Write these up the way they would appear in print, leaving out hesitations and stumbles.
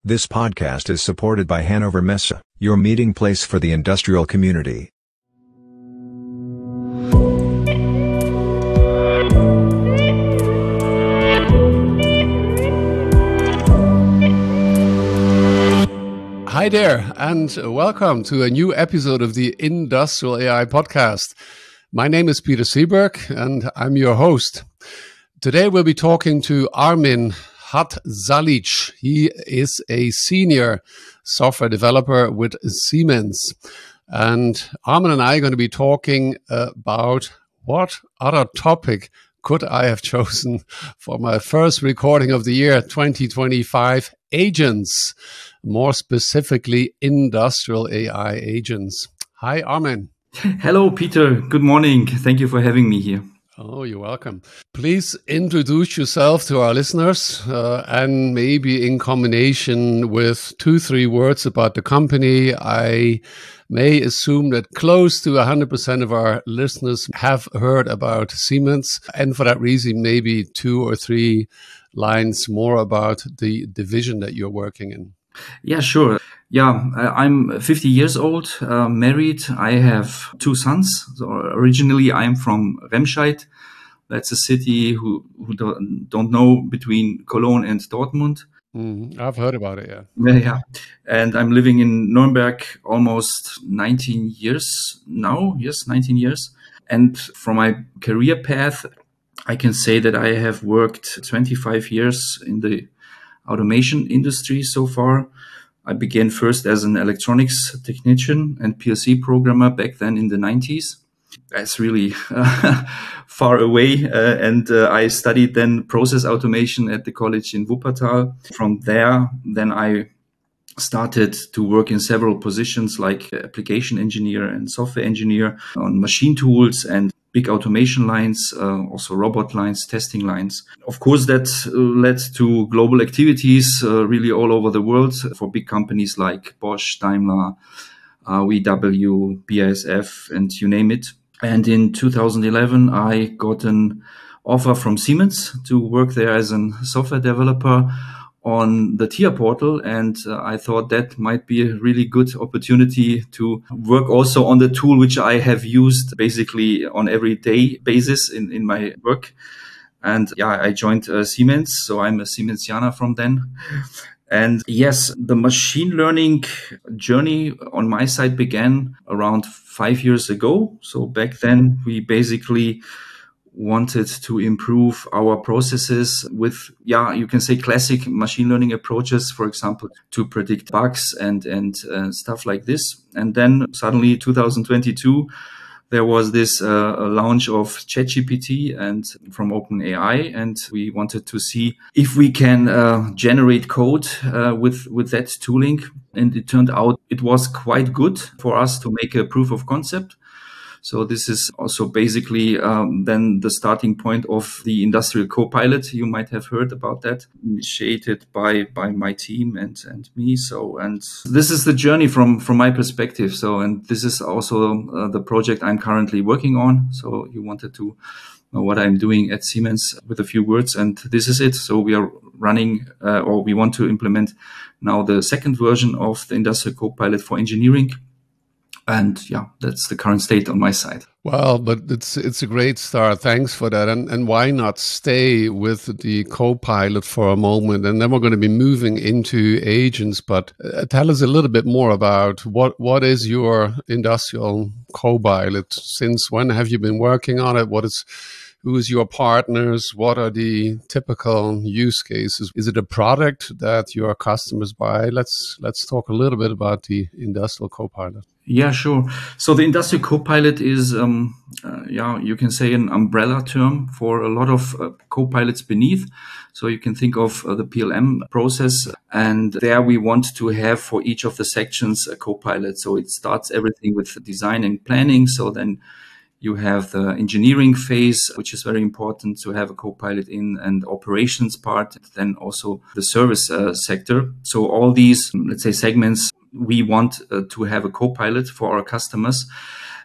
This podcast is supported by Hannover Messe, your meeting place for the industrial community. Hi there, and welcome to a new episode of the Industrial AI Podcast. My name is Peter Seeberg, and I'm your host. Today we'll be talking to Armin Hatzalic. He is a senior software developer with Siemens. And Armin and I are going to be talking about what other topic could I have chosen for my first recording of the year 2025, agents, more specifically industrial AI agents. Hi, Armin. Hello, Peter. Good morning. Thank you for having me here. Oh, you're welcome. Please introduce yourself to our listeners and maybe in combination with 2-3 words about the company. I may assume that close to 100% of our listeners have heard about Siemens. And for that reason, maybe 2 or 3 lines more about the division that you're working in. Yeah, sure. Yeah, I'm 50 years old, married. I have 2 sons. So originally, I'm from Remscheid. That's a city who don't know, between Cologne and Dortmund. I've heard about it, yeah. Yeah. And I'm living in Nuremberg almost 19 years now. Yes, 19 years. And from my career path, I can say that I have worked 25 years in the automation industry so far. I began first as an electronics technician and PLC programmer back then in the 90s. That's really far away. And I studied then process automation at the college in Wuppertal. From there, then I started to work in several positions like application engineer and software engineer on machine tools and big automation lines, also robot lines, testing lines. Of course, that led to global activities really all over the world for big companies like Bosch, Daimler, VW, BASF, and you name it. And in 2011, I got an offer from Siemens to work there as a software developer on the TIA portal. And I thought that might be a really good opportunity to work also on the tool, which I have used basically on everyday basis in my work. And yeah, I joined Siemens. So I'm a Siemensianer from then. And yes, the machine learning journey on my side began around 5 years ago. So back then we basically wanted to improve our processes with, you can say classic machine learning approaches, for example, to predict bugs and stuff like this. And then suddenly 2022, there was this launch of ChatGPT and from OpenAI, and we wanted to see if we can generate code with that tooling. And it turned out it was quite good for us to make a proof of concept. So this is also basically then the starting point of the Industrial Copilot. You might have heard about that, initiated by my team and me. So, and this is the journey from my perspective. So, and this is also the project I'm currently working on. So you wanted to know what I'm doing at Siemens with a few words, and this is it. So we are running, or we want to implement now the second version of the Industrial Copilot for engineering. And yeah, that's the current state on my side. Well, but it's a great start. Thanks for that. And why not stay with the Copilot for a moment? And then we're going to be moving into agents. But tell us a little bit more about what is your Industrial Copilot? Since when have you been working on it? Who is your partners? What are the typical use cases? Is it a product that your customers buy? Let's talk a little bit about the Industrial Copilot. Yeah, sure. So the Industrial Copilot is, you can say an umbrella term for a lot of copilots beneath. So you can think of the PLM process, and there we want to have for each of the sections a copilot. So it starts everything with design and planning. So then you have the engineering phase, which is very important to have a copilot in, and operations part, then also the service sector. So all these, let's say, segments, we want to have a copilot for our customers.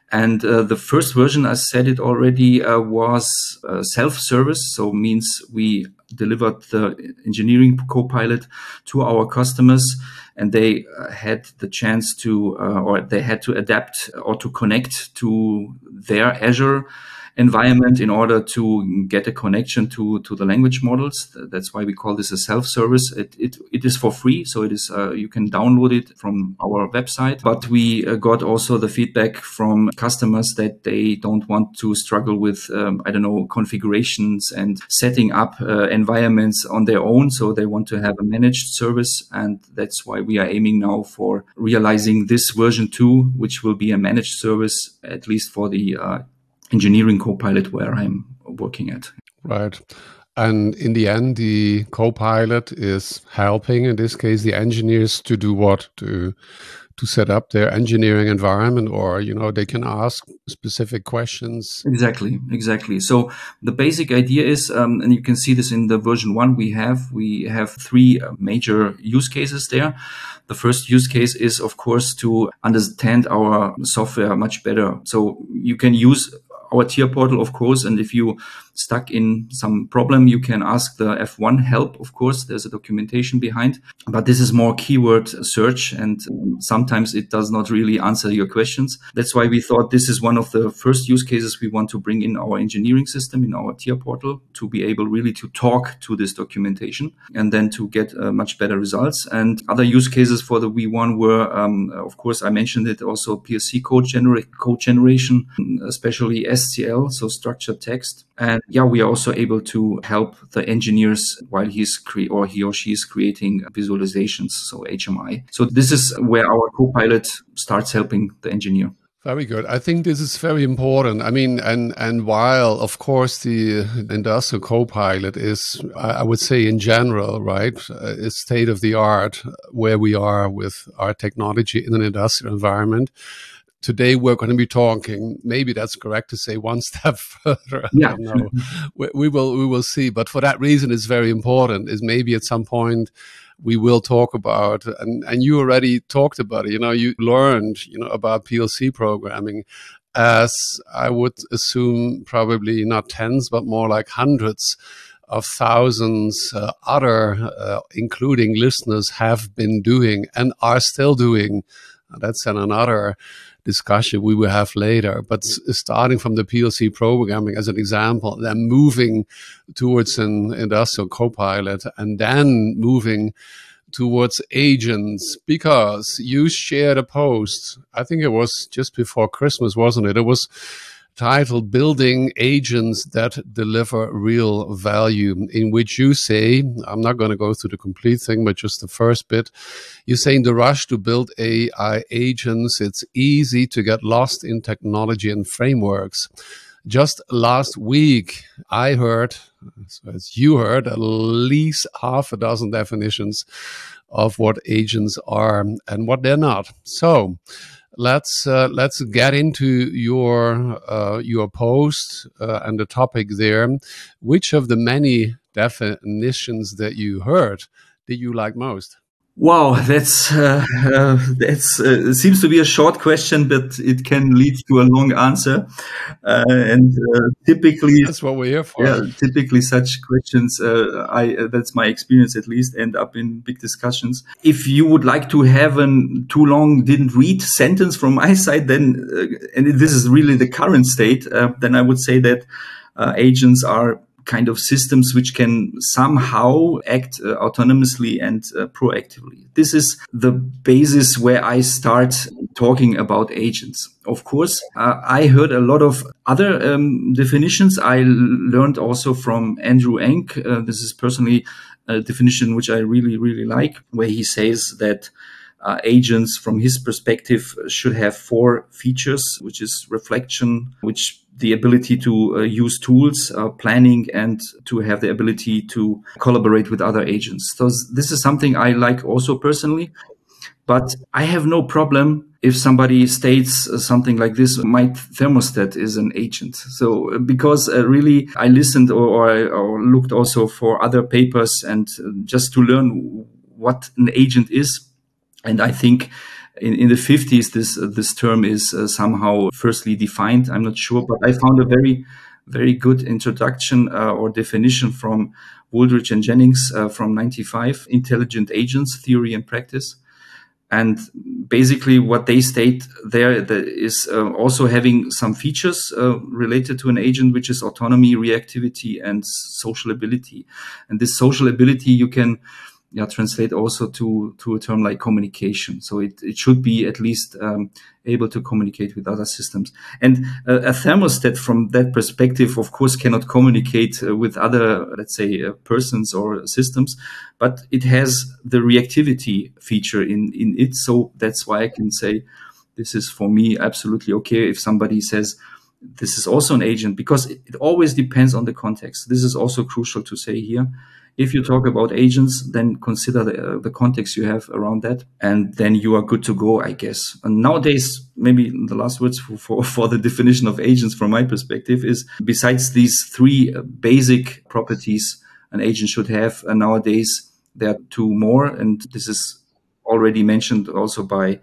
And the first version, I said it already, was self-service. So means we delivered the engineering Copilot to our customers, and they had the chance to, or they had to adapt or to connect to their Azure environment in order to get a connection to the language models. That's why we call this a self-service. It is for free, so it is you can download it from our website. But we got also the feedback from customers that they don't want to struggle with configurations and setting up environments on their own. So they want to have a managed service, and that's why we are aiming now for realizing this version 2, which will be a managed service, at least for the engineering Copilot where I'm working at. Right. And in the end, the Copilot is helping, in this case, the engineers to do what? To set up their engineering environment, or, they can ask specific questions. Exactly. So the basic idea is, and you can see this in the version 1 we have 3 major use cases there. The first use case is, of course, to understand our software much better. So you can use our tier portal, of course, and if you stuck in some problem, you can ask the F1 help. Of course, there's a documentation behind, but this is more keyword search, and sometimes it does not really answer your questions. That's why we thought this is one of the first use cases we want to bring in our engineering system, in our tier portal, to be able really to talk to this documentation and then to get much better results. And other use cases for the V1 were, of course, I mentioned it also, PLC code generation, especially STL, so structured text. And we are also able to help the engineers while he or she is creating visualizations, so HMI. So this is where our Copilot starts helping the engineer. Very good. I think this is very important. I mean, and while, of course, the industrial Copilot is, I would say in general, right, is state of the art where we are with our technology in an industrial environment. Today, we're going to be talking, maybe that's correct to say, one step further. I don't know. We will see. But for that reason, it's very important, is maybe at some point we will talk about, and you already talked about it, you learned, about PLC programming, as I would assume probably not tens, but more like hundreds of thousands other, including listeners, have been doing and are still doing. That's another discussion we will have later. But starting from the PLC programming as an example, then moving towards an industrial Copilot, and then moving towards agents, because you shared a post, I think it was just before Christmas, wasn't it? It was titled Building Agents That Deliver Real Value, in which you say, I'm not going to go through the complete thing, but just the first bit, you say, in the rush to build AI agents, it's easy to get lost in technology and frameworks. Just last week, I heard, as you heard, at least half a dozen definitions of what agents are and what they're not. So let's get into your post and the topic there. Which of the many definitions that you heard did you like most? Wow, that's seems to be a short question, but it can lead to a long answer. Typically, that's what we're here for. Yeah, typically such questions, that's my experience at least, end up in big discussions. If you would like to have an too long didn't read sentence from my side, then and this is really the current state, then I would say that agents are kind of systems which can somehow act autonomously and proactively. This is the basis where I start talking about agents. Of course, I heard a lot of other definitions. I learned also from Andrew Ng. This is personally a definition which I really, really like, where he says that agents, from his perspective, should have 4 features, which is reflection, which the ability to use tools, planning, and to have the ability to collaborate with other agents. So this is something I like also personally, but I have no problem if somebody states something like this: my thermostat is an agent. So because really I listened or looked also for other papers and just to learn what an agent is. And I think in the 50s, this term is somehow firstly defined. I'm not sure, but I found a very good introduction or definition from Wooldridge and Jennings from 95, Intelligent Agents, Theory and Practice. And basically what they state there is also having some features related to an agent, which is autonomy, reactivity, and social ability. And this social ability you can translate also to a term like communication. So it should be at least able to communicate with other systems. And a thermostat from that perspective, of course, cannot communicate with other, let's say, persons or systems, but it has the reactivity feature in it. So that's why I can say this is for me absolutely okay if somebody says this is also an agent, because it always depends on the context. This is also crucial to say here. If you talk about agents, then consider the context you have around that, and then you are good to go, I guess. And nowadays, maybe the last words for the definition of agents from my perspective is, besides these three basic properties an agent should have, and nowadays there are two more, and this is already mentioned also by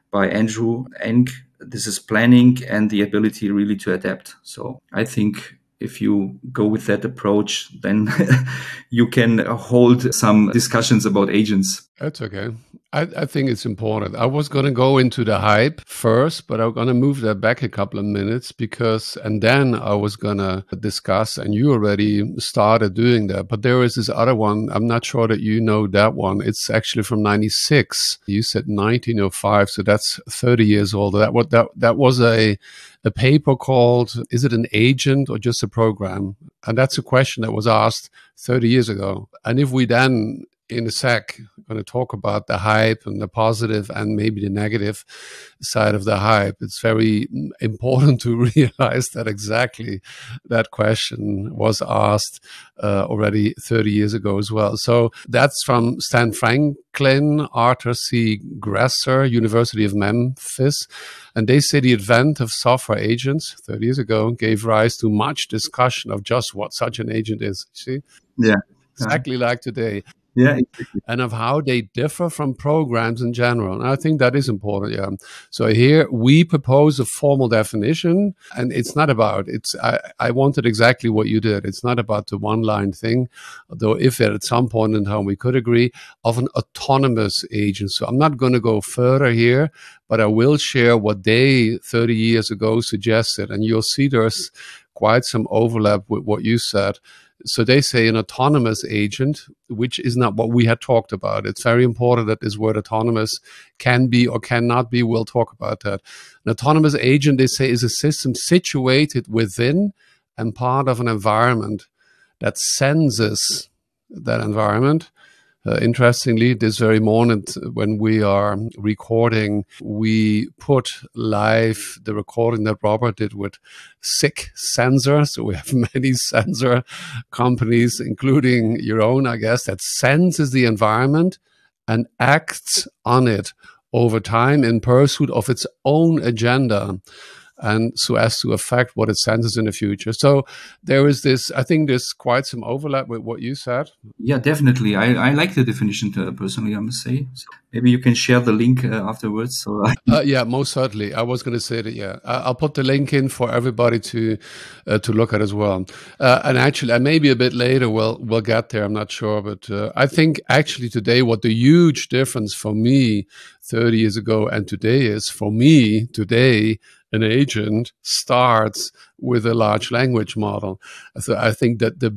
Andrew Ng. This is planning and the ability really to adapt. So I think if you go with that approach, then you can hold some discussions about agents. That's okay. I think it's important. I was going to go into the hype first, but I'm going to move that back a couple of minutes and then I was going to discuss, and you already started doing that, but there is this other one. I'm not sure that you know that one. It's actually from 96. You said 1905, so that's 30 years old. That was a paper called, is it an agent or just a program? And that's a question that was asked 30 years ago. And if we then, in a sec, going to talk about the hype and the positive and maybe the negative side of the hype, it's very important to realize that exactly that question was asked already 30 years ago as well. So that's from Stan Franklin, Arthur C. Gresser, University of Memphis. And they say the advent of software agents 30 years ago gave rise to much discussion of just what such an agent is. See? Yeah. Exactly like today. Yeah, exactly. And of how they differ from programs in general. And I think that is important, yeah. So here we propose a formal definition, and it's not about, I wanted exactly what you did. It's not about the one-line thing, though if at some point in time we could agree, of an autonomous agent. So I'm not going to go further here, but I will share what they 30 years ago suggested, and you'll see there's quite some overlap with what you said. So they say an autonomous agent, which is not what we had talked about. It's very important that this word autonomous can be or cannot be. We'll talk about that. An autonomous agent, they say, is a system situated within and part of an environment that senses that environment. Interestingly, this very moment when we are recording, we put live the recording that Robert did with SICK Sensor. So we have many sensor companies, including your own, I guess, that senses the environment and acts on it over time in pursuit of its own agenda, and so as to affect what it senses in the future. So there is this, I think there's quite some overlap with what you said. Yeah, definitely. I like the definition personally, I must say. So maybe you can share the link afterwards. So yeah, most certainly. I was going to say that, yeah. I'll put the link in for everybody to look at as well. And actually, maybe a bit later we'll get there, I'm not sure. But I think actually today what the huge difference for me 30 years ago and today is, for me today, an agent starts with a large language model. So I think that the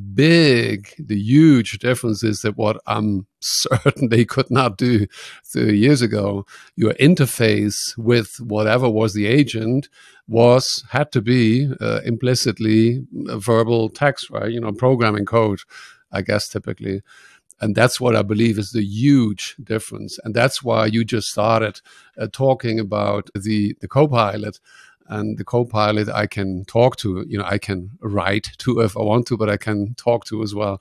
huge difference is that what I'm certain they could not do 30 years ago, your interface with whatever was the agent had to be implicitly verbal text, right? You know, programming code, I guess, typically. And that's what I believe is the huge difference. And that's why you just started talking about the Copilot. And the Copilot I can talk to, I can write to if I want to, but I can talk to as well.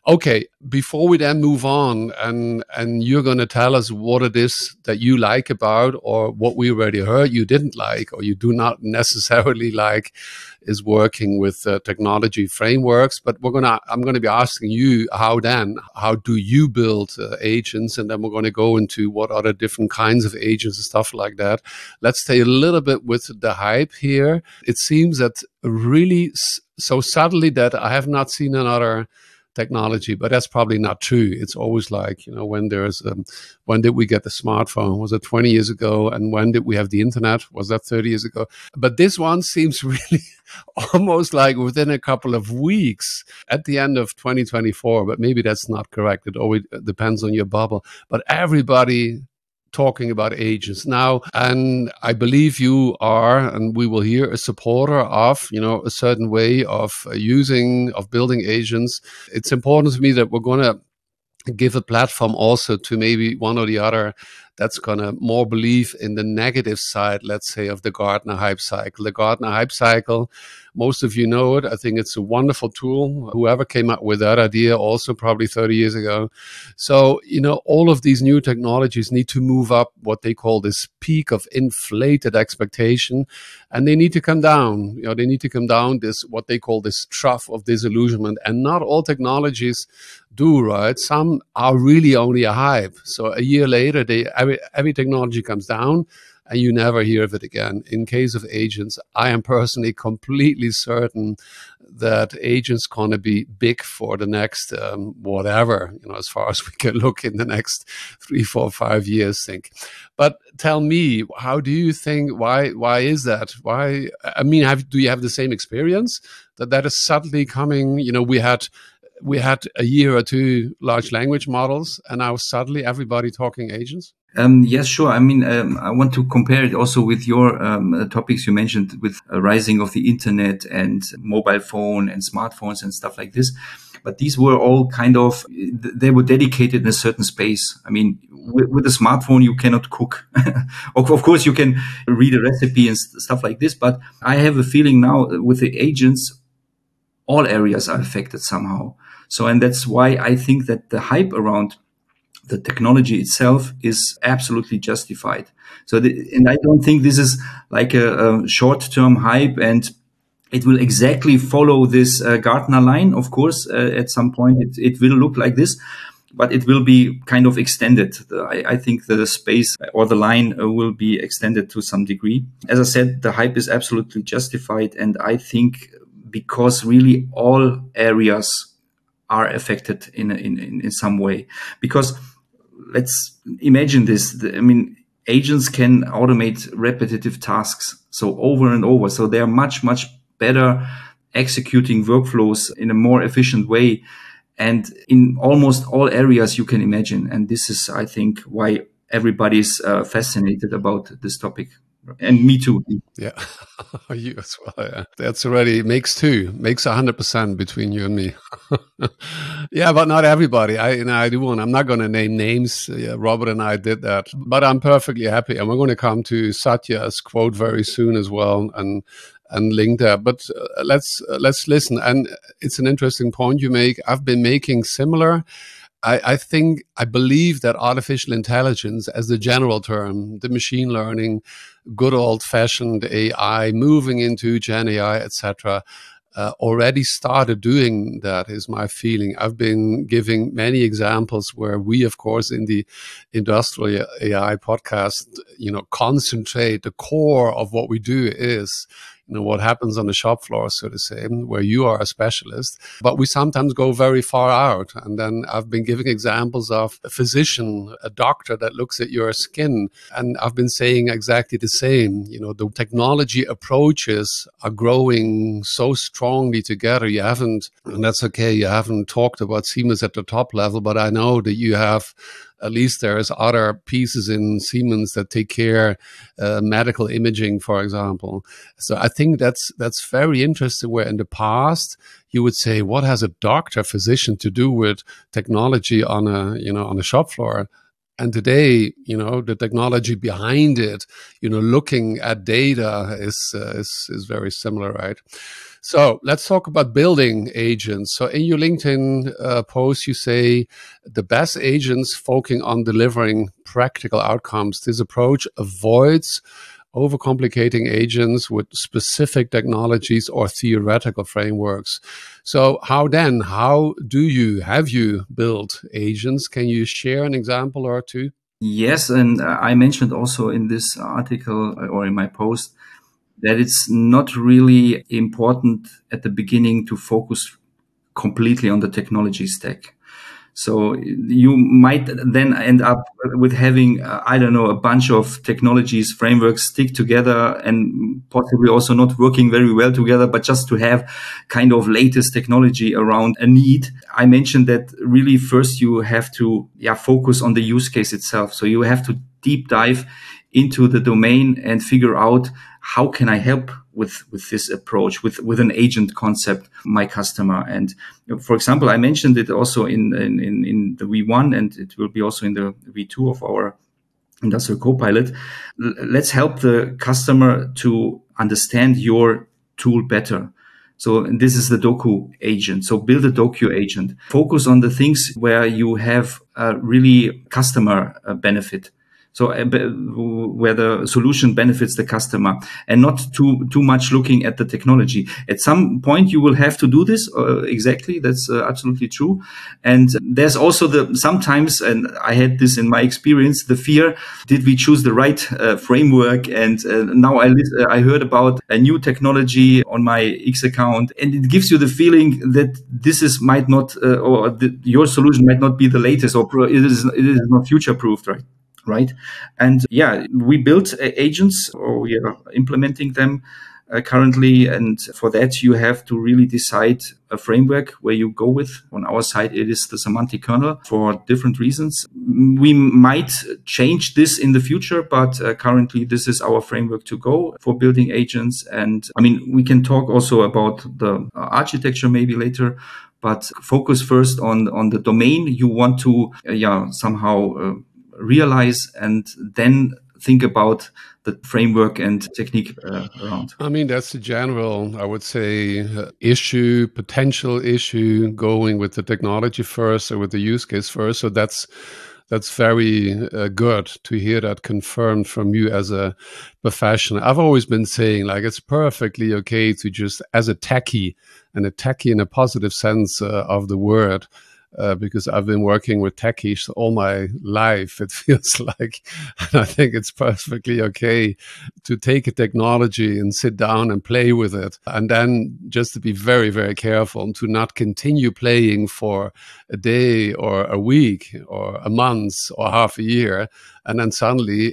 Okay, before we then move on, and you're going to tell us what it is that you like about, or what we already heard you didn't like, or you do not necessarily like, is working with technology frameworks. But I'm going to be asking you how do you build agents, and then we're going to go into what are the different kinds of agents and stuff like that. Let's stay a little bit with the hype here. It seems that really so suddenly that I have not seen another technology, but that's probably not true. It's always like, when when did we get the smartphone? Was it 20 years ago? And when did we have the internet? Was that 30 years ago? But this one seems really almost like within a couple of weeks at the end of 2024, but maybe that's not correct. It always depends on your bubble, but everybody talking about agents now. And I believe you are, and we will hear, a supporter of, a certain way of building agents. It's important to me that we're going to give a platform also to maybe one or the other that's going to more believe in the negative side, let's say, of the Gartner hype cycle. The Gartner hype cycle, most of you know it. I think it's a wonderful tool. Whoever came up with that idea also probably 30 years ago. So, all of these new technologies need to move up what they call this peak of inflated expectation, and they need to come down. They need to come down this, what they call this trough of disillusionment. And not all technologies do, right? Some are really only a hype. So a year later, every technology comes down and you never hear of it again. In case of agents, I am personally completely certain that agents going to be big for the next whatever, as far as we can look in the next 3, 4, 5 years, think. But tell me, how do you think, why is that? Why, do you have the same experience that is suddenly coming? We had a year or two large language models, and now suddenly everybody talking agents? Yes, sure. I want to compare it also with your topics you mentioned with rising of the internet and mobile phone and smartphones and stuff like this. But these were all they were dedicated in a certain space. With a smartphone, you cannot cook. Of course, you can read a recipe and stuff like this. But I have a feeling now with the agents, all areas are affected somehow. So, and that's why I think that the hype around the technology itself is absolutely justified. So, and I don't think this is like a short-term hype and it will exactly follow this Gartner line. Of course, at some point it will look like this, but it will be kind of extended. I think the space or the line will be extended to some degree. As I said, the hype is absolutely justified. And I think because really all areas are affected in some way. Because let's imagine this. Agents can automate repetitive tasks, so over and over. So they are much, much better executing workflows in a more efficient way and in almost all areas you can imagine. And this is, I think, why everybody's fascinated about this topic. And me too. Yeah, you as well. Yeah. That's already makes 100% between you and me. Yeah, but not everybody. I do want. I'm not going to name names. Yeah, Robert and I did that, but I'm perfectly happy. And we're going to come to Satya's quote very soon as well, and link there. But let's listen. And it's an interesting point you make. I've been making similar. I believe that artificial intelligence, as the general term, the machine learning, good old-fashioned AI, moving into Gen AI, etc., already started doing that, is my feeling. I've been giving many examples where we, of course, in the Industrial AI podcast, concentrate. The core of what we do is what happens on the shop floor, so to say, where you are a specialist. But we sometimes go very far out. And then I've been giving examples of a physician, a doctor that looks at your skin. And I've been saying exactly the same. The technology approaches are growing so strongly together. And that's okay, you haven't talked about Siemens at the top level, but I know that you have, at least there's other pieces in Siemens that take care medical imaging, for example. So I think that's very interesting, where in the past you would say, what has a doctor, physician to do with technology on a shop floor? And today, the technology behind it, looking at data is very similar, right? So let's talk about building agents. So in your LinkedIn post, you say the best agents focusing on delivering practical outcomes. This approach avoids overcomplicating agents with specific technologies or theoretical frameworks. So have you built agents? Can you share an example or two? Yes, and I mentioned also in this article or in my post that it's not really important at the beginning to focus completely on the technology stack. So you might then end up with having, a bunch of technologies, frameworks stick together and possibly also not working very well together, but just to have kind of latest technology around a need. I mentioned that really first you have to focus on the use case itself. So you have to deep dive into the domain and figure out how can I help with this approach, with an agent concept, my customer. And for example, I mentioned it also in the V1, and it will be also in the V2 of our Industrial Copilot. Let's help the customer to understand your tool better. So this is the Doku agent. So build a Doku agent. Focus on the things where you have a really customer benefit. So where the solution benefits the customer, and not too much looking at the technology. At some point, you will have to do this. Exactly, that's absolutely true. And there's also sometimes, and I had this in my experience, the fear: did we choose the right framework? And now I heard about a new technology on my X account, and it gives you the feeling that might not, your solution might not be the latest, or it is not future proofed, right? Right. And we built agents, or we are implementing them currently. And for that, you have to really decide a framework where you go with. On our side, it is the semantic kernel for different reasons. We might change this in the future, but currently this is our framework to go for building agents. And we can talk also about the architecture maybe later, but focus first on the domain you want to somehow realize, and then think about the framework and technique around. That's the general, I would say, potential issue, going with the technology first or with the use case first. So that's very good to hear that confirmed from you as a professional. I've always been saying, it's perfectly okay to just, as a techie, and a techie in a positive sense of the word, because I've been working with techies all my life, it feels like. And I think it's perfectly okay to take a technology and sit down and play with it. And then just to be very, very careful to not continue playing for a day or a week or a month or half a year. And then suddenly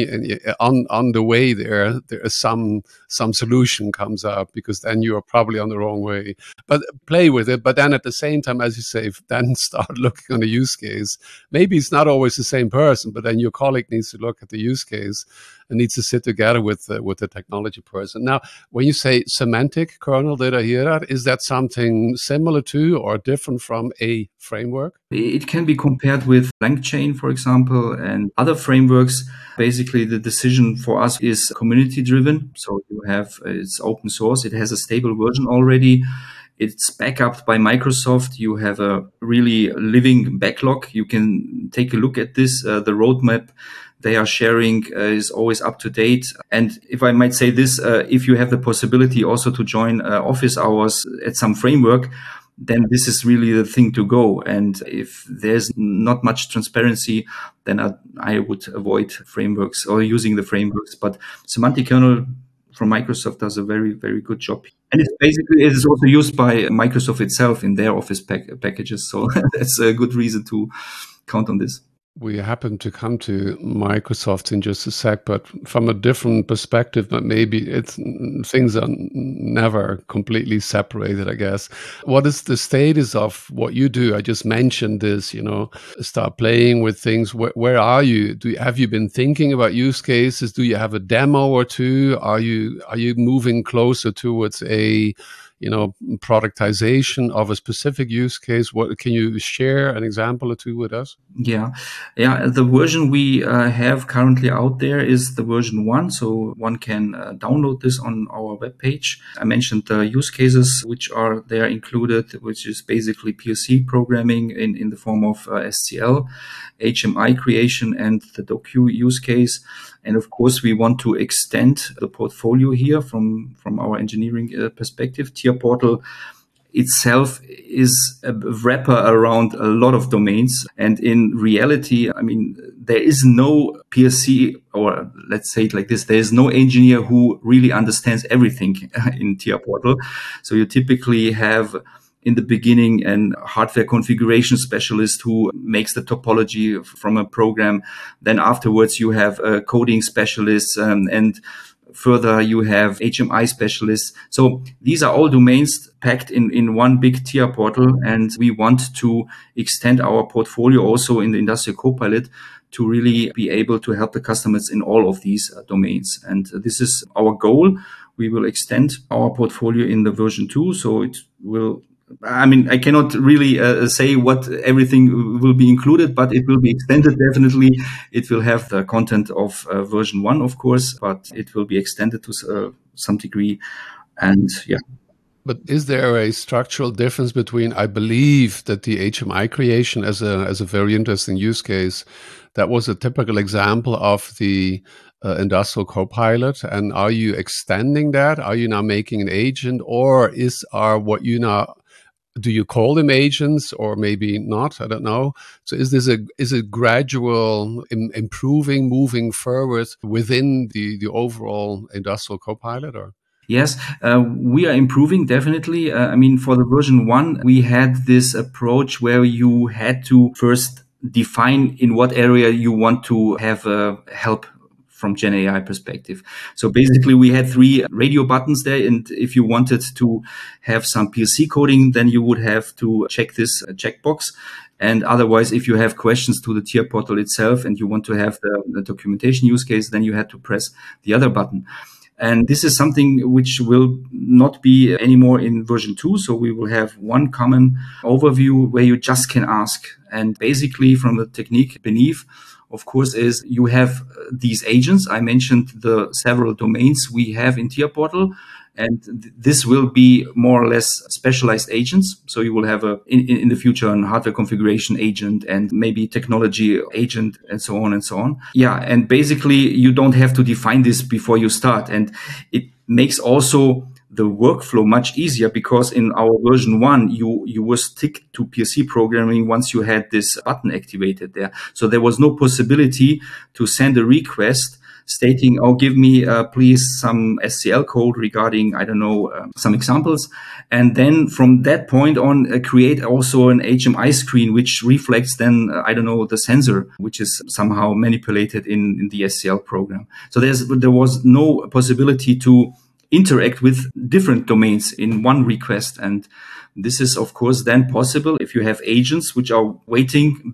on the way there is some solution comes up, because then you are probably on the wrong way. But play with it. But then at the same time, as you say, then start looking on the use case. Maybe it's not always the same person, but then your colleague needs to look at the use case and needs to sit together with the technology person. Now, when you say semantic kernel, did I hear that? Is that something similar to or different from a framework? It can be compared with LangChain, for example, and other frameworks. Basically, the decision for us is community driven. So it's open source. It has a stable version already. It's backed by Microsoft. You have a really living backlog. You can take a look at this. The roadmap they are sharing is always up to date. And if I might say this, if you have the possibility also to join office hours at some framework, then this is really the thing to go. And if there's not much transparency, then I would avoid frameworks or using the frameworks. But semantic kernel from Microsoft does a very, very good job. And it is also used by Microsoft itself in their Office packages. So that's a good reason to count on this. We happen to come to Microsoft in just a sec, but from a different perspective, but maybe things are never completely separated, I guess. What is the status of what you do? I just mentioned this, start playing with things. Where are you? Have you been thinking about use cases? Do you have a demo or two? Are you moving closer towards a productization of a specific use case. What can you share an example or two with us? Yeah. The version we have currently out there is the version 1. So one can download this on our webpage. I mentioned the use cases which are there included, which is basically PLC programming in the form of SCL, HMI creation, and the DocQ use case. And of course, we want to extend the portfolio here from our engineering perspective. TIA Portal itself is a wrapper around a lot of domains. And in reality, I mean, there is no PLC, or let's say it like this, there is no engineer who really understands everything in TIA Portal. So you typically have in the beginning an hardware configuration specialist who makes the topology from a program. Then afterwards you have a coding specialist, and further you have HMI specialists. So these are all domains packed in one big TIA Portal, and we want to extend our portfolio also in the Industrial Copilot to really be able to help the customers in all of these domains. And this is our goal. We will extend our portfolio in the version 2, so it will, I mean, I cannot really say what everything will be included, but it will be extended definitely. It will have the content of version 1, of course, but it will be extended to some degree. And yeah. But is there a structural difference between, I believe that the HMI creation as a very interesting use case, that was a typical example of the Industrial Copilot, and are you extending that? Are you now making an agent, or what you now, do you call them agents or maybe not? I don't know. So is it gradual improving, moving forward within the overall Industrial Copilot, or? Yes, we are improving, definitely. I mean, for the version 1, we had this approach where you had to first define in what area you want to have help from Gen AI perspective. So basically we had 3 radio buttons there. And if you wanted to have some PLC coding, then you would have to check this checkbox. And otherwise, if you have questions to the TIA Portal itself and you want to have the documentation use case, then you had to press the other button. And this is something which will not be anymore in version 2. So we will have one common overview where you just can ask. And basically from the technique beneath, of course, is you have these agents. I mentioned the several domains we have in TIA Portal. And this will be more or less specialized agents. So you will have in the future a hardware configuration agent and maybe technology agent and so on and so on. Yeah. And basically you don't have to define this before you start. And it makes also the workflow much easier, because in our version 1, you were stick to PLC programming once you had this button activated there. So there was no possibility to send a request stating, oh, give me please some SCL code regarding, I don't know, some examples. And then from that point on, create also an HMI screen, which reflects then, I don't know, the sensor, which is somehow manipulated in the SCL program. So there was no possibility to interact with different domains in one request. And this is, of course, then possible if you have agents which are waiting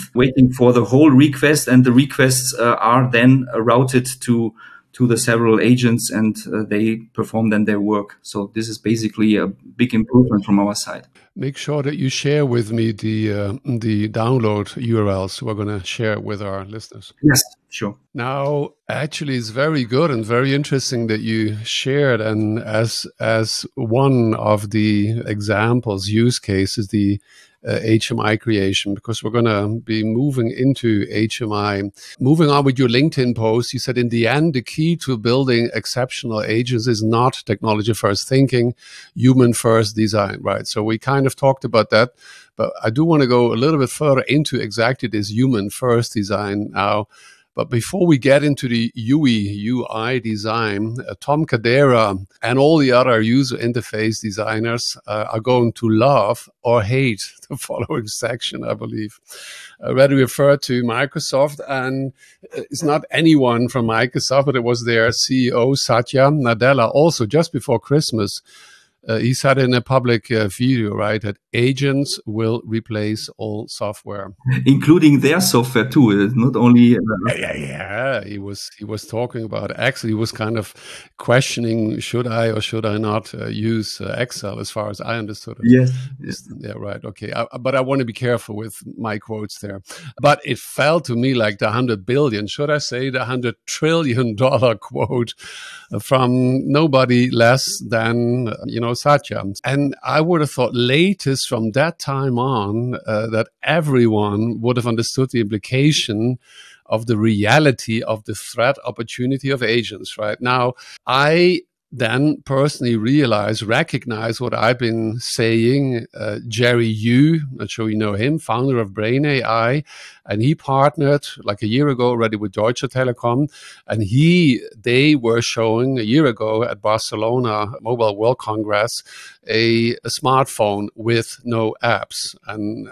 for the whole request, and the requests are then routed to the several agents, and they perform then their work. So this is basically a big improvement from our side. Make sure that you share with me the download URLs. We're going to share it with our listeners. Yes, sure. Now, actually, it's very good and very interesting that you shared, and as one of the examples, use cases, the HMI creation, because we're going to be moving into HMI. Moving on with your LinkedIn post, you said in the end, the key to building exceptional agents is not technology first thinking, human first design, right? So we kind of talked about that, but I do want to go a little bit further into exactly this human first design now. But before we get into the UI design, Tom Cadera and all the other user interface designers are going to love or hate the following section, I believe. I already referred to Microsoft, and it's not anyone from Microsoft, but it was their CEO, Satya Nadella, also just before Christmas. He said in a public video, right, that agents will replace all software. Including their software too. It's not only. Yeah. He was talking about Excel. He was kind of questioning, should I or should I not use Excel, as far as I understood it. Yes. Yeah, right. Okay. But I want to be careful with my quotes there. But it felt to me like the 100 billion, should I say the $100 trillion quote from nobody less than, Satya. And I would have thought latest from that time on that everyone would have understood the implication of the reality of the threat opportunity of agents. Right now, I then personally recognize what I've been saying. Jerry Yu, not sure you know him, founder of Brain AI, and he partnered like a year ago already with Deutsche Telekom, and they were showing a year ago at Barcelona Mobile World Congress a smartphone with no apps, and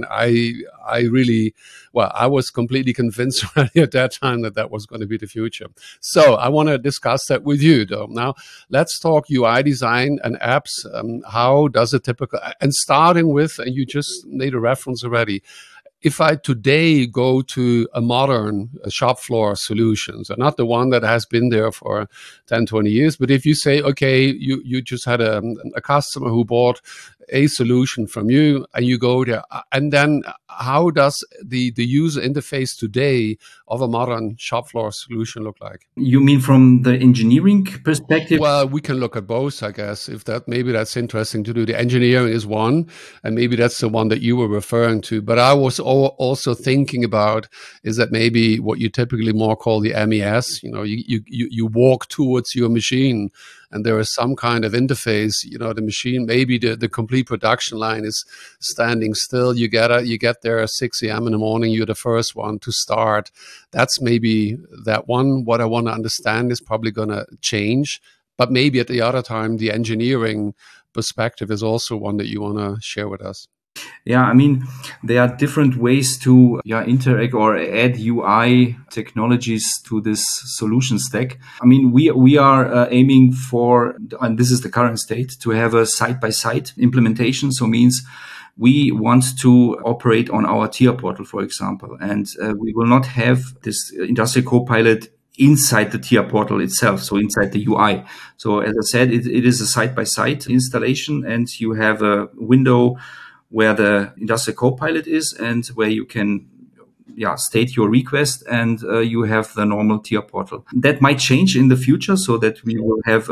I really, well, I was completely convinced already at that time that was going to be the future. So I want to discuss that with you, though. Now, let's talk UI design and apps. How does a typical, and starting with, and you just made a reference already, if I today go to a modern shop floor solutions, and not the one that has been there for 10, 20 years, but if you say, okay, you just had a customer who bought a solution from you and you go there, and then how does the user interface today of a modern shop floor solution look like? You mean from the engineering perspective? Well, we can look at both, I guess, if maybe that's interesting to do. The engineering is one, and maybe that's the one that you were referring to. But I was also thinking about is that maybe what you typically more call the MES. You walk towards your machine, and there is some kind of interface. The machine, maybe the complete production line is standing still. You get there at 6 a.m. in the morning. You're the first one to start. That's maybe that one. What I want to understand is probably going to change, but maybe at the other time, the engineering perspective is also one that you want to share with us. Yeah, I mean, there are different ways to interact or add UI technologies to this solution stack. I mean, we are aiming for, and this is the current state, to have a side-by-side implementation. So means we want to operate on our tier portal, for example, and we will not have this Industrial Copilot inside the tier portal itself, so inside the UI. So as I said, it is a side-by-side installation, and you have a window where the Industrial Copilot is and where you can state your request, and you have the normal tier portal. That might change in the future so that we will have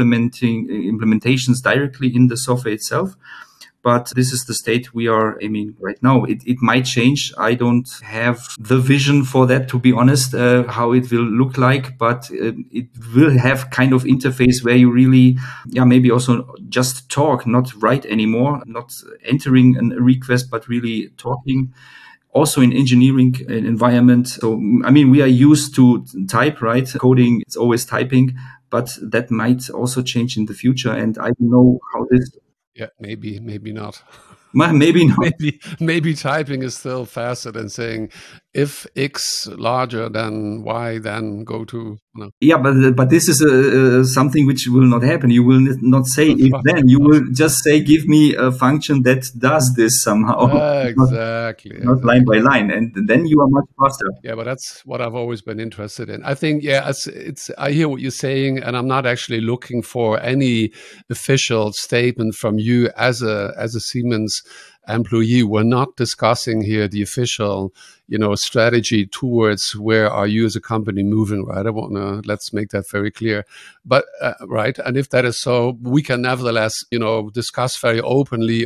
implementations directly in the software itself. But this is the state we are aiming right now. It might change. I don't have the vision for that, to be honest, how it will look like, but it will have kind of interface where you really, maybe also just talk, not write anymore, not entering a request, but really talking. Also in engineering environment. So, I mean, we are used to type, right? Coding, it's always typing, but that might also change in the future. And I don't know how this... Yeah, maybe not. Maybe not. Maybe typing is still faster than saying if X larger than Y, then go to. No. Yeah, but this is something which will not happen. You will not say if then. You will just say, give me a function that does this somehow. Exactly. Not line by line, and then you are much faster. Yeah, but that's what I've always been interested in. I think, it's. I hear what you're saying, and I'm not actually looking for any official statement from you as a Siemens employee. We're not discussing here the official, strategy towards where are you as a company moving, right? Let's make that very clear. But, right. And if that is so, we can nevertheless, discuss very openly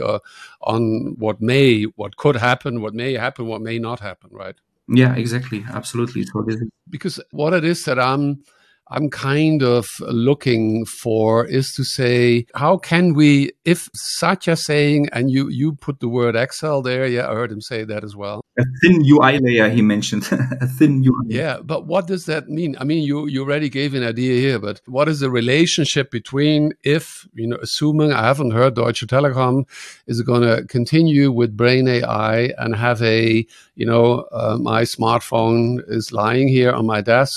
on what could happen, what may happen, what may not happen, right? Yeah, exactly. Absolutely. So because what it is that I'm kind of looking for is to say, how can we, if Satya saying, and you put the word Excel there, I heard him say that as well. A thin UI layer, he mentioned. A thin UI. Yeah, but what does that mean? I mean, you already gave an idea here, but what is the relationship between if, assuming I haven't heard Deutsche Telekom is going to continue with Brain AI and have my smartphone is lying here on my desk,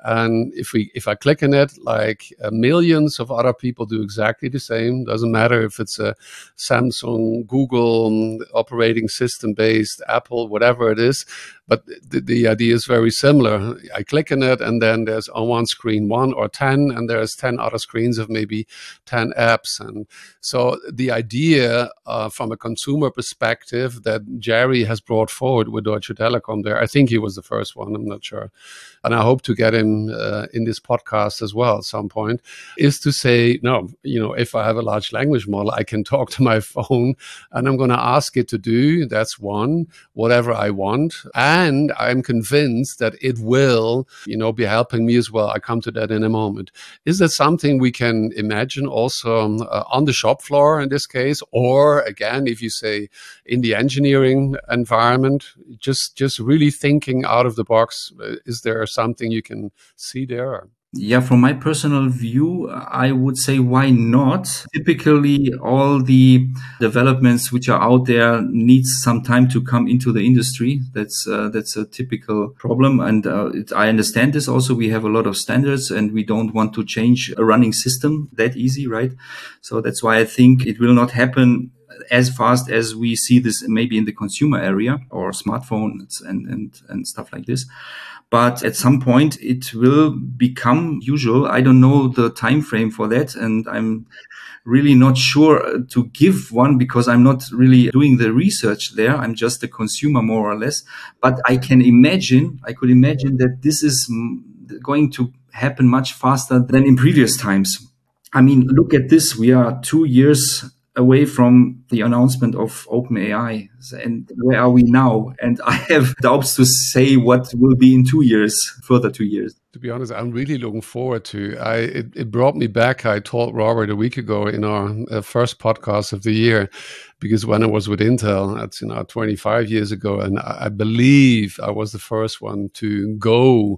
And if I click on it, like millions of other people do exactly the same. Doesn't matter if it's a Samsung, Google, operating system based, Apple, whatever it is. But the idea is very similar. I click on it, and then there's on one screen 1 or 10, and there's 10 other screens of maybe 10 apps. And so the idea from a consumer perspective that Jerry has brought forward with Deutsche Telekom there, I think he was the first one, I'm not sure. And I hope to get him in this podcast as well at some point, is to say, no, if I have a large language model, I can talk to my phone and I'm going to ask it to do, that's one, whatever I want. And I'm convinced that it will, be helping me as well. I come to that in a moment. Is that something we can imagine also on the shop floor in this case? Or again, if you say in the engineering environment, just really thinking out of the box, is there something you can see there? Yeah, from my personal view, I would say why not? Typically, all the developments which are out there needs some time to come into the industry. That's a typical problem. And I understand this also. We have a lot of standards and we don't want to change a running system that easy, right? So that's why I think it will not happen as fast as we see this maybe in the consumer area or smartphones and stuff like this. But at some point it will become usual. I don't know the time frame for that, and I'm really not sure to give one because I'm not really doing the research there. I'm just a consumer more or less. But I could imagine that this is going to happen much faster than in previous times. I mean, look at this. We are 2 years away from the announcement of OpenAI. And where are we now? And I have doubts to say what will be in 2 years, further 2 years. To be honest, I'm really looking forward to it brought me back. I told Robert a week ago in our first podcast of the year, because when I was with Intel, that's 25 years ago, and I believe I was the first one to go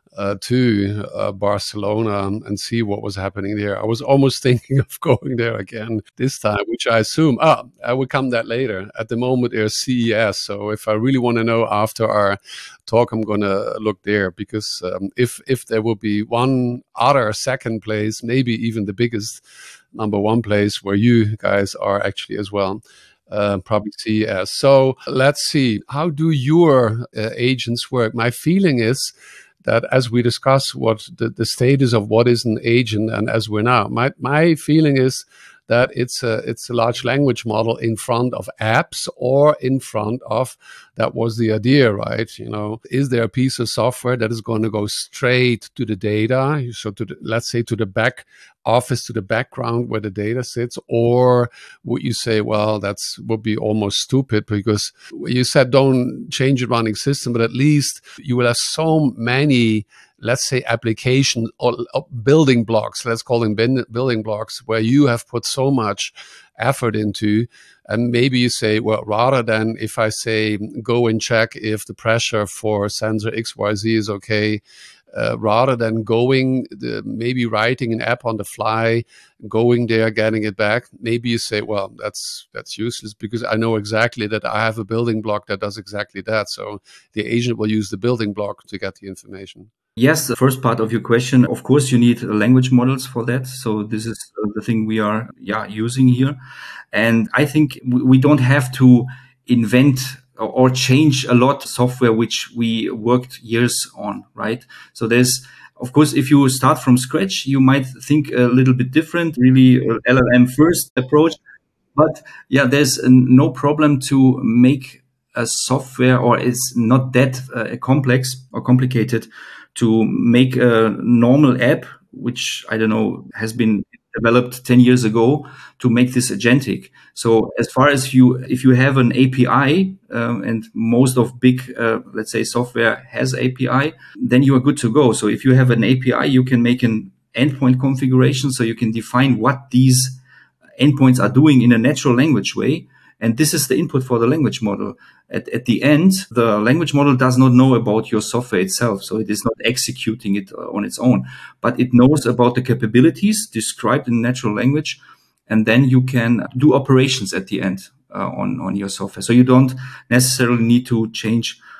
to Barcelona and see what was happening there. I was almost thinking of going there again this time, which I assume, I will come that later. At the moment, there's CES. So if I really want to know after our talk, I'm going to look there, because if there will be one other second place, maybe even the biggest number one place where you guys are actually as well, probably CES. So let's see. How do your agents work? My feeling is that as we discuss what the status of what is an agent, and as we're now, my feeling is that it's a large language model in front of apps or in front of, that was the idea, right? Is there a piece of software that is going to go straight to the data? So let's say to the back office, to the background where the data sits, or would you say, well, would be almost stupid, because you said don't change the running system, but at least you will have so many, let's say, application or building blocks, let's call them building blocks, where you have put so much effort into. And maybe you say, well, rather than if I say, go and check if the pressure for sensor XYZ is okay, rather than maybe writing an app on the fly, going there, getting it back, maybe you say, well, that's useless, because I know exactly that I have a building block that does exactly that. So the agent will use the building block to get the information. Yes, the first part of your question, of course, you need language models for that. So this is the thing we are using here. And I think we don't have to invent or change a lot of software which we worked years on, right? So there's, of course, if you start from scratch, you might think a little bit different, really LLM first approach. But yeah, there's no problem to make a software, or it's not that complex or complicated to make a normal app, which, I don't know, has been developed 10 years ago, to make this agentic. So as far as if you have an API, and most of big, let's say, software has API, then you are good to go. So if you have an API, you can make an endpoint configuration, so you can define what these endpoints are doing in a natural language way. And this is the input for the language model. At the end, the language model does not know about your software itself. So it is not executing it on its own, but it knows about the capabilities described in natural language. And then you can do operations at the end on your software. So you don't necessarily need to change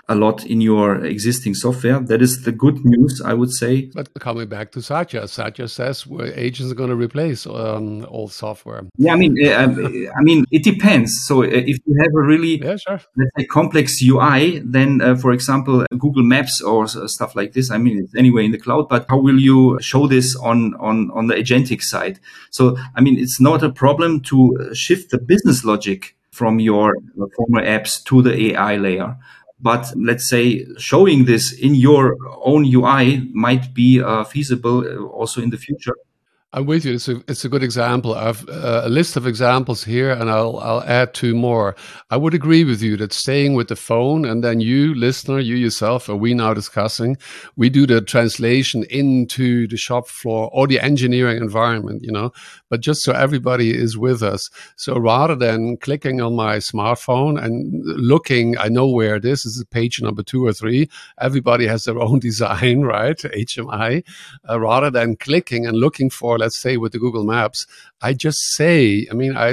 a lot in your existing software. That is the good news, I would say. But coming back to Satya says agents are going to replace all software. Yeah, I mean, it depends. So if you have a really, sure, let's say, complex UI, then, for example, Google Maps or stuff like this. I mean, it's anyway in the cloud, but how will you show this on the agentic side? So, I mean, it's not a problem to shift the business logic from your former apps to the AI layer. But let's say showing this in your own UI might be feasible also in the future. I'm with you. It's a good example. I've a list of examples here, and I'll add two more. I would agree with you that staying with the phone, and then you, listener, you yourself, are we now discussing, we do the translation into the shop floor or the engineering environment, but just so everybody is with us. So rather than clicking on my smartphone and looking, I know where it is. This is page number 2 or 3. Everybody has their own design, right? HMI. Rather than clicking and looking for, let's say with the Google Maps, I say,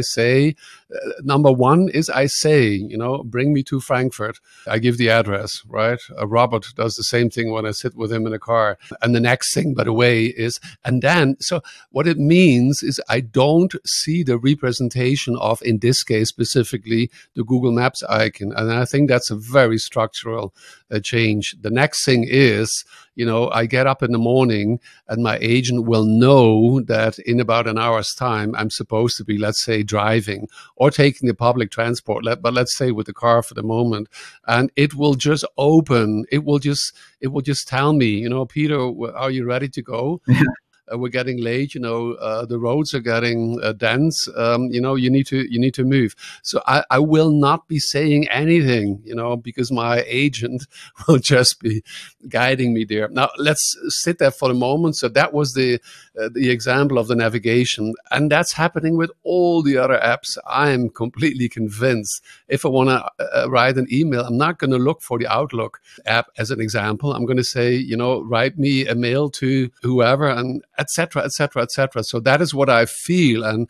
number one is I say, bring me to Frankfurt. I give the address, right? Robert does the same thing when I sit with him in a car. And the next thing, by the way, is, and then, so what it means is I don't see the representation of, in this case specifically, the Google Maps icon. And I think that's a very structural change. The next thing is, I get up in the morning and my agent will know that in about an hour's time, I'm supposed to be, let's say, driving or taking the public transport, but let's say with the car for the moment. And it will just open, it will just tell me, Peter, are you ready to go? Yeah. We're getting late, the roads are getting dense, you need to move. So I will not be saying anything, because my agent will just be guiding me there. Now let's sit there for a moment. So that was the example of the navigation, and that's happening with all the other apps. I'm completely convinced if I want to write an email, I'm not going to look for the Outlook app as an example. I'm going to say, write me a mail to whoever, and etc., etc., etc. So that is what I feel, and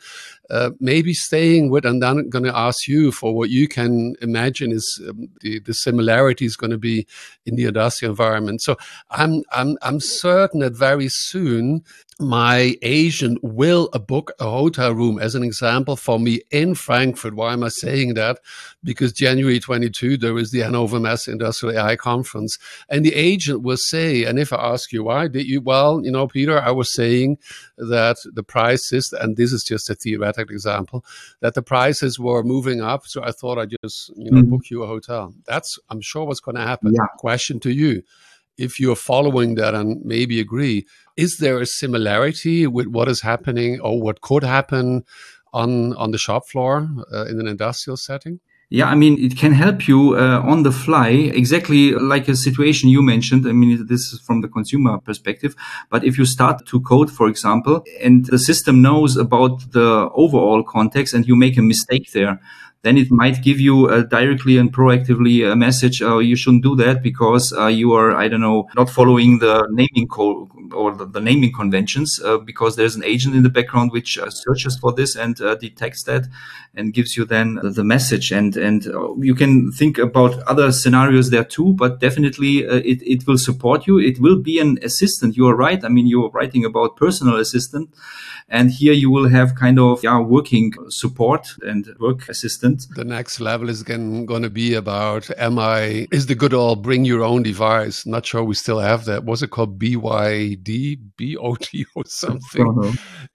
maybe staying with, and then I'm going to ask you for what you can imagine is the similarities going to be in the industrial environment. So I'm certain that very soon my agent will book a hotel room, as an example, for me in Frankfurt. Why am I saying that? Because January 22, there is the Hannover Messe Industrial AI Conference. And the agent will say, and if I ask you why, did you? Well, Peter, I was saying that the prices, and this is just a theoretical example, that the prices were moving up. So I thought I'd just, book you a hotel. That's, I'm sure, what's going to happen. Yeah. Question to you. If you're following that and maybe agree, is there a similarity with what is happening or what could happen on the shop floor in an industrial setting? Yeah, I mean, it can help you on the fly, exactly like a situation you mentioned. I mean, this is from the consumer perspective. But if you start to code, for example, and the system knows about the overall context and you make a mistake there, then it might give you directly and proactively a message, you shouldn't do that because you are, I don't know, not following the naming code or the naming conventions, because there's an agent in the background which searches for this and detects that and gives you then the message. And you can think about other scenarios there too, but definitely it will support you. It will be an assistant. You are right. I mean, you're writing about personal assistant. And here you will have kind of working support and work assistant. The next level is again going to be about is the good old bring your own device. Not sure we still have that. Was it called BYD, BOT or something?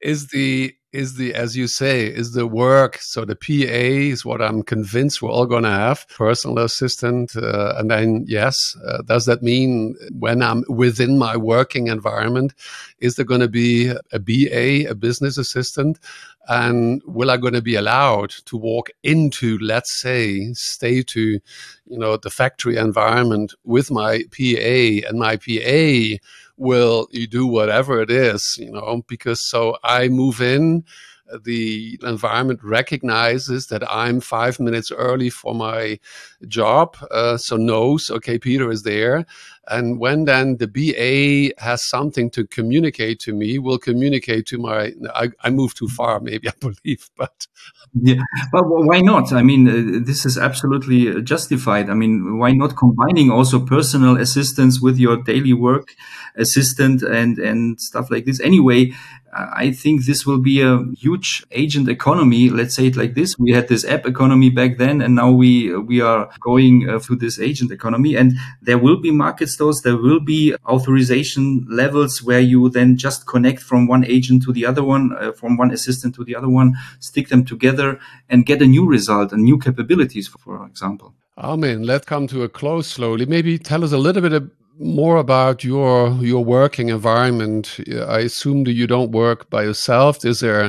Is the, as you say, is the work. So the PA is what I'm convinced we're all going to have, personal assistant. And then, yes, does that mean when I'm within my working environment, is there going to be a BA, a business assistant? And will I going to be allowed to walk into, let's say, stay to, the factory environment with my PA, and my PA will you do whatever it is, because so I move in, the environment recognizes that I'm 5 minutes early for my job, so knows, okay, Peter is there. And when then the BA has something to communicate to me, will communicate to I move too far, maybe, I believe, but Yeah, but why not? I mean, this is absolutely justified. I mean, why not combining also personal assistance with your daily work assistant and stuff like this? Anyway, I think this will be a huge agent economy. Let's say it like this: we had this app economy back then, and now we are going through this agent economy. And there will be market stores, there will be authorization levels where you then just connect from one agent to the other one, from one assistant to the other one, stick them together, and get a new result and new capabilities, for example. Armin, let's come to a close slowly. Maybe tell us a little bit more about your working environment. I assume that you don't work by yourself. Is there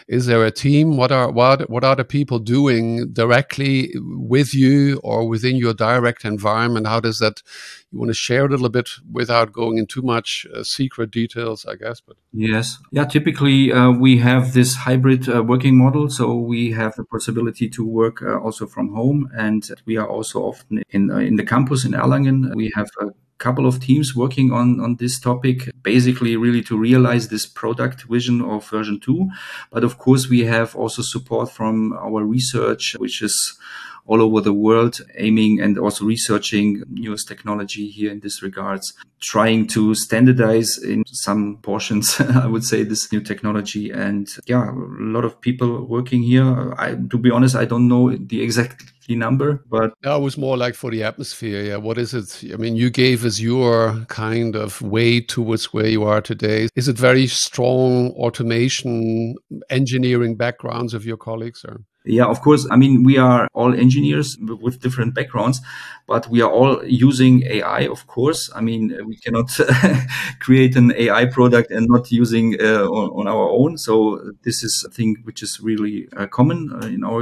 a team? What are the people doing directly with you or within your direct environment? How does that? You want to share a little bit without going into too much secret details, I guess. But yes, yeah. Typically, we have this hybrid working model, so we have the possibility to work also from home, and we are also often in the campus in Erlangen. We have a couple of teams working on this topic, basically really to realize this product vision of version 2. But of course, we have also support from our research, which is all over the world, aiming and also researching newest technology here in this regards, trying to standardize in some portions, I would say, this new technology. And yeah, a lot of people working here. To be honest, I don't know the exact number, but it was more like for the atmosphere. Yeah, what is it? I mean, you gave us your kind of way towards where you are today. Is it very strong automation, engineering backgrounds of your colleagues, or? Yeah, of course. I mean, we are all engineers with different backgrounds, but we are all using AI, of course. I mean, we cannot create an AI product and not using on our own. So this is a thing which is really common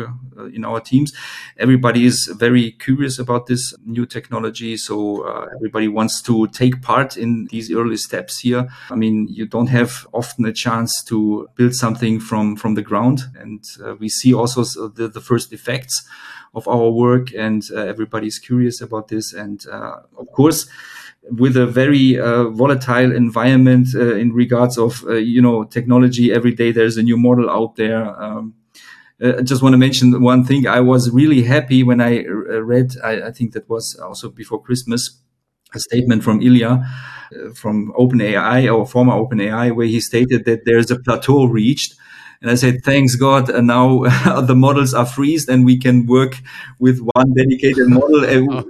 in our teams. Everybody is very curious about this new technology. So everybody wants to take part in these early steps here. I mean, you don't have often a chance to build something from the ground, and we see also the first effects of our work, and everybody's curious about this. And of course, with a very volatile environment in regards of technology, every day there's a new model out there. I just want to mention one thing. I was really happy when I read, I think that was also before Christmas, a statement from Ilya from OpenAI, or former OpenAI, where he stated that there's a plateau reached. And I said, thanks God, and now the models are freezed and we can work with one dedicated model.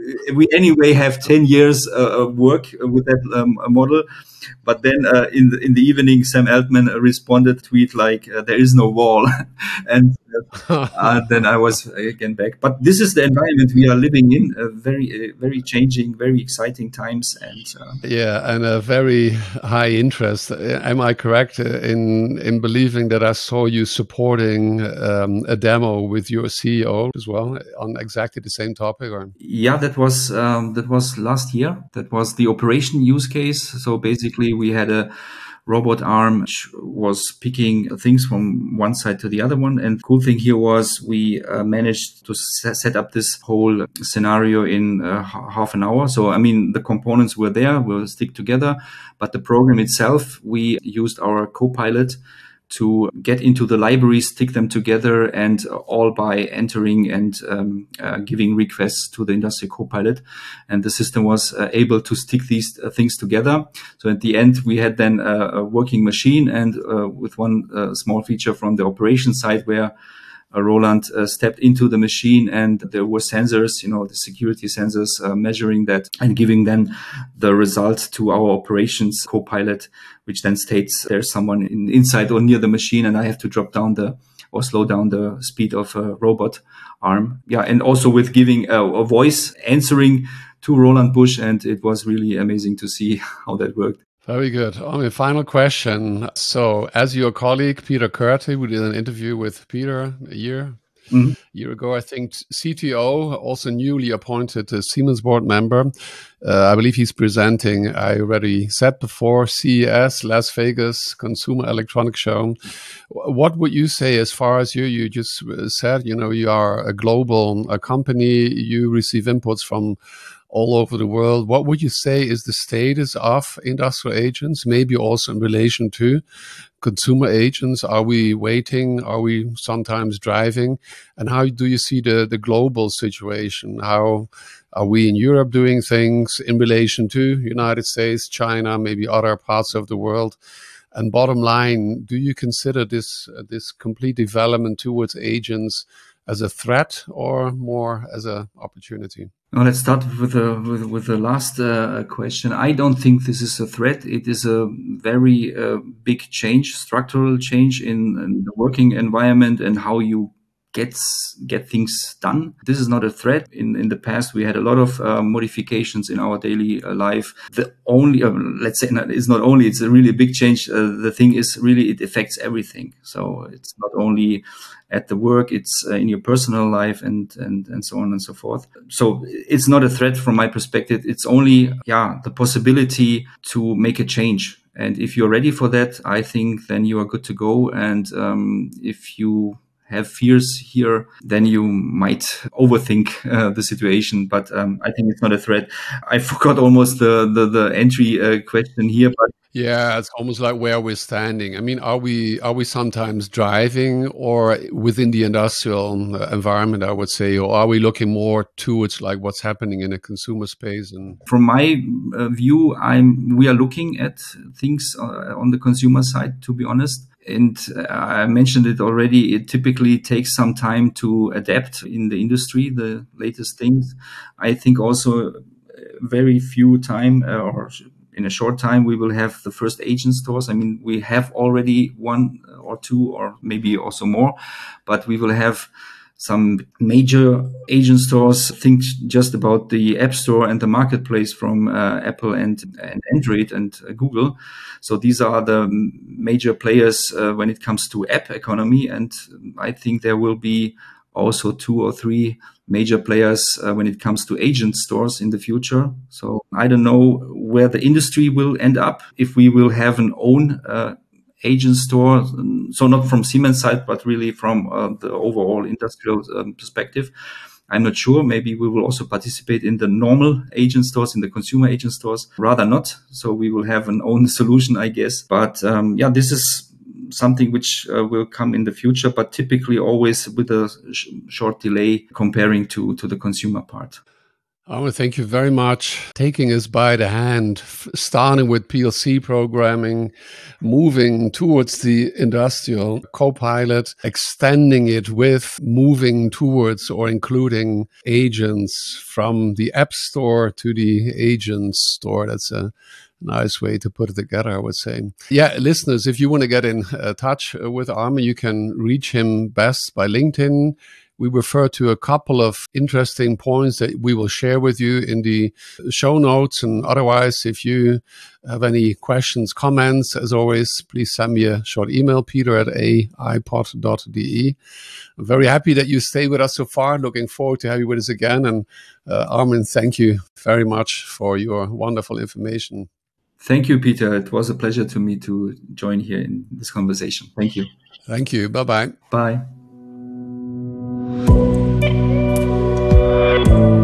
We anyway have 10 years work with that model. But then in the evening, Sam Altman responded tweet like, there is no wall. And then I was again back. But this is the environment we are living in, very changing, very exciting times. And and a very high interest. Am I correct in believing that I saw you supporting a demo with your CEO as well on exactly the same topic? Or? Yeah, that was last year. That was the operation use case. So basically, we had a robot arm which was picking things from one side to the other one. And the cool thing here was we managed to set up this whole scenario in half an hour. So, I mean, the components were there, we'll stick together. But the program itself, we used our Copilot to get into the library, stick them together, and all by entering and giving requests to the Industry Copilot. And the system was able to stick these things together. So at the end, we had then a working machine, and with one small feature from the operations side where Roland stepped into the machine, and there were sensors, the security sensors measuring that and giving then the result to our operations Copilot, which then states there's someone inside or near the machine, and I have to drop down or slow down the speed of a robot arm. Yeah, and also with giving a voice answering to Roland Busch, and it was really amazing to see how that worked. Very good. Final question. So, as your colleague, Peter Curti, we did an interview with Peter a year Mhm. year ago, I think. CTO, also newly appointed Siemens board member. I believe he's presenting, I already said before, CES, Las Vegas Consumer Electronics Show. What would you say as far as you just said, you are a global company, you receive inputs from all over the world. What would you say is the status of industrial agents, maybe also in relation to consumer agents? Are we waiting? Are we sometimes driving? And how do you see the global situation? How are we in Europe doing things in relation to United States, China, maybe other parts of the world? And bottom line, do you consider this complete development towards agents as a threat or more as an opportunity? Now let's start with the last question. I don't think this is a threat. It is a very big change, structural change in the working environment and how you get things done. This is not a threat. In the past, we had a lot of modifications in our daily life. The only, let's say, it's not only, it's a really big change. The thing is really, it affects everything. So it's not only at the work, it's in your personal life and so on and so forth. So it's not a threat from my perspective. It's only, the possibility to make a change. And if you're ready for that, I think then you are good to go. And if you have fears here, then you might overthink the situation. But I think it's not a threat. I forgot almost the entry question here, but yeah, it's almost like where we're standing. I mean, are we sometimes driving or within the industrial environment, I would say, or are we looking more towards like what's happening in a consumer space? And from my view, we are looking at things on the consumer side, to be honest. And I mentioned it already, it typically takes some time to adapt in the industry, the latest things. I think also very few time or in a short time, we will have the first agent stores. I mean, we have already one or two or maybe also more, but we will have some major agent stores. Think just about the App Store and the marketplace from Apple and Android and Google. So these are the major players when it comes to app economy. And I think there will be also 2 or 3 major players when it comes to agent stores in the future. So I don't know where the industry will end up, if we will have an own agent store, so not from Siemens side, but really from the overall industrial perspective. I'm not sure. Maybe we will also participate in the normal agent stores, in the consumer agent stores. Rather not. So we will have an own solution, I guess. But this is something which will come in the future, but typically always with a short delay comparing to the consumer part. I want to thank you very much taking us by the hand, starting with PLC programming, moving towards the industrial Copilot, extending it with moving towards or including agents from the App Store to the agent store. That's a nice way to put it together, I would say. Yeah, listeners, if you want to get in touch with Armin, you can reach him best by LinkedIn. We refer to a couple of interesting points that we will share with you in the show notes. And otherwise, if you have any questions, comments, as always, please send me a short email, peter@aipod.de. I'm very happy that you stayed with us so far. Looking forward to have you with us again. And Armin, thank you very much for your wonderful information. Thank you, Peter. It was a pleasure to me to join here in this conversation. Thank you. Thank you. Bye-bye. Bye.